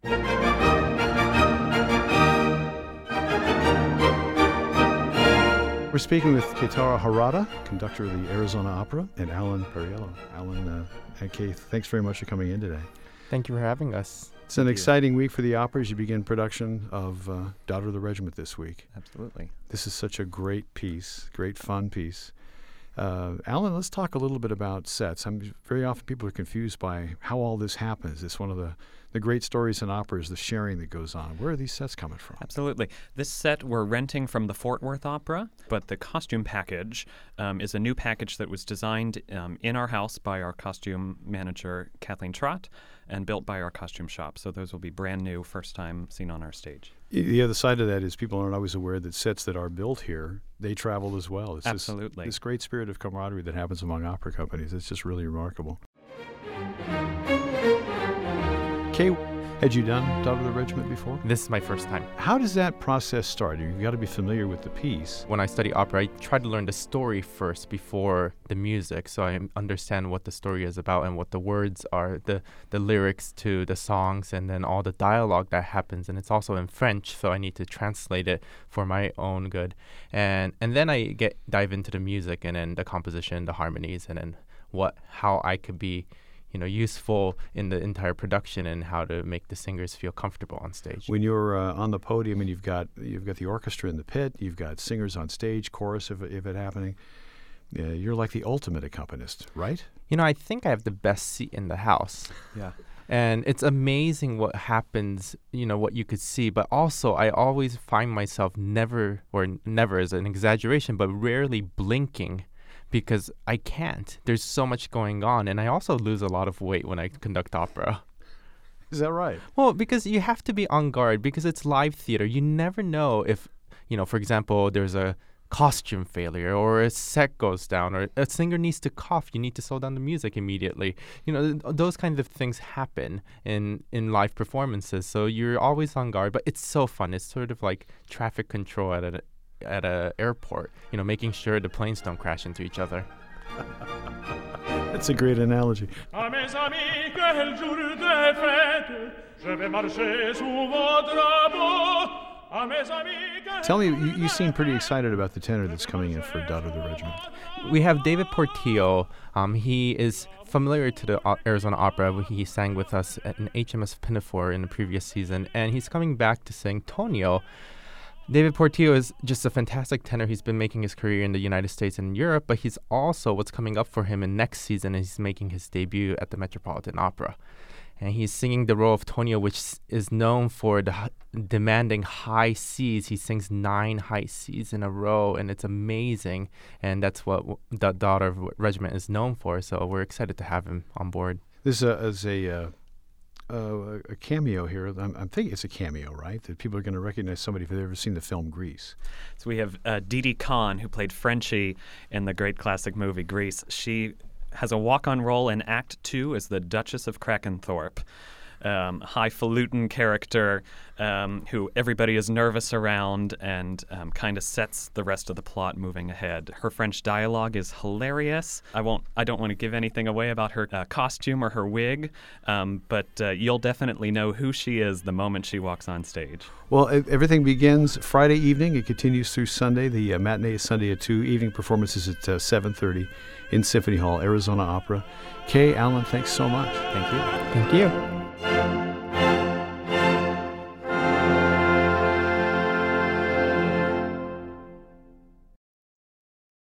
We're speaking with Keitaro Harada, conductor of the Arizona Opera, and Alan Perriello. Alan and Kay, thanks very much for coming in today. Thank you for having us. It's an exciting week for the opera as you begin production of Daughter of the Regiment this week. Absolutely. This is such a great piece, great fun piece. Alan, let's talk a little bit about sets. Very often people are confused by how all this happens. It's one of the great stories in opera is the sharing that goes on. Where are these sets coming from? Absolutely. This set we're renting from the Fort Worth Opera, but the costume package is a new package that was designed in our house by our costume manager, Kathleen Trott, and built by our costume shop. So those will be brand new, first time seen on our stage. The other side of that is people aren't always aware that sets that are built here, they travel as well. It's Absolutely. This great spirit of camaraderie that happens among opera companies. It's just really remarkable. Kay, had you done Daughter of the Regiment before? This is my first time. How does that process start? You've got to be familiar with the piece. When I study opera, I try to learn the story first before the music, so I understand what the story is about and what the words are, the lyrics to the songs, and then all the dialogue that happens. And it's also in French, so I need to translate it for my own good. And then I dive into the music and then the composition, the harmonies, and then how I could be useful in the entire production and how to make the singers feel comfortable on stage. When you're on the podium and you've got the orchestra in the pit, you've got singers on stage, chorus if it happening, you're like the ultimate accompanist, right? I think I have the best seat in the house. Yeah. And it's amazing what happens, what you could see. But also, I always find myself never is an exaggeration, but rarely blinking, because I can't. There's so much going on, and I also lose a lot of weight when I conduct opera. Is that right? Well, because you have to be on guard, because it's live theater. You never know if, for example, there's a costume failure or a set goes down or a singer needs to cough. You need to slow down the music immediately. Those kinds of things happen in live performances, so you're always on guard, but it's so fun. It's sort of like traffic control at an airport, making sure the planes don't crash into each other. That's a great analogy. Tell me, you seem pretty excited about the tenor that's coming in for Daughter of the Regiment. We have David Portillo. He is familiar to the Arizona Opera. He sang with us in HMS Pinafore in the previous season, and he's coming back to sing Tonio. David Portillo is just a fantastic tenor. He's been making his career in the United States and Europe, but he's also, what's coming up for him in next season, he's making his debut at the Metropolitan Opera. And he's singing the role of Tonio, which is known for the demanding high Cs. He sings 9 high Cs in a row, and it's amazing. And that's what the Daughter of the Regiment is known for, so we're excited to have him on board. This is a cameo here. I'm thinking it's a cameo, right? That people are going to recognize somebody if they've ever seen the film Grease. So we have Didi Khan, who played Frenchie in the great classic movie Grease. She has a walk-on role in Act 2 as the Duchess of Krakenthorpe, highfalutin character who everybody is nervous around and kind of sets the rest of the plot moving ahead. Her French dialogue is hilarious. I don't want to give anything away about her costume or her wig, but you'll definitely know who she is the moment she walks on stage. Well, everything begins Friday evening. It continues through Sunday. The matinee is Sunday at 2. Evening performances at 7:30 in Symphony Hall, Arizona Opera. Kay, Alan, thanks so much. Thank you. Thank you.